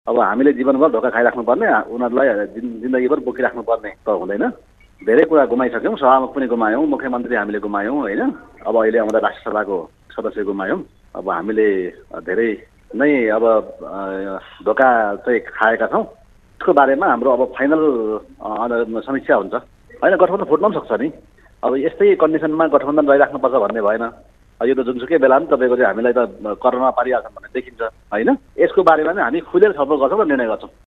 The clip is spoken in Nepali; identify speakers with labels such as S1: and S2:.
S1: अब हामीले जीवनभर धोका खाइराख्नुपर्ने, उनीहरूलाई जिन्दगीभर बोकिराख्नुपर्ने त हुँदैन। धेरै कुरा गुमाइसक्यौँ, सभामुख पनि गुमायौँ, मुख्यमन्त्री हामीले गुमायौँ होइन। अब अहिले आउँदा राष्ट्र सभाको सदस्य गुमायौँ। अब हामीले धेरै नै अब धोका चाहिँ खाएका छौँ। त्यसको बारेमा हाम्रो अब फाइनल समीक्षा हुन्छ होइन। गठबन्धन फुट्न पनि सक्छ नि। अब यस्तै कन्डिसनमा गठबन्धन रहिराख्नुपर्छ भन्ने भएन। यो त जुनसुकै बेला पनि तपाईँको चाहिँ हामीलाई त करोना पारिहाल्छन् भन्ने देखिन्छ होइन। यसको बारेमा चाहिँ हामी खुलेर छलफल गर्छौँ र निर्णय गर्छौँ।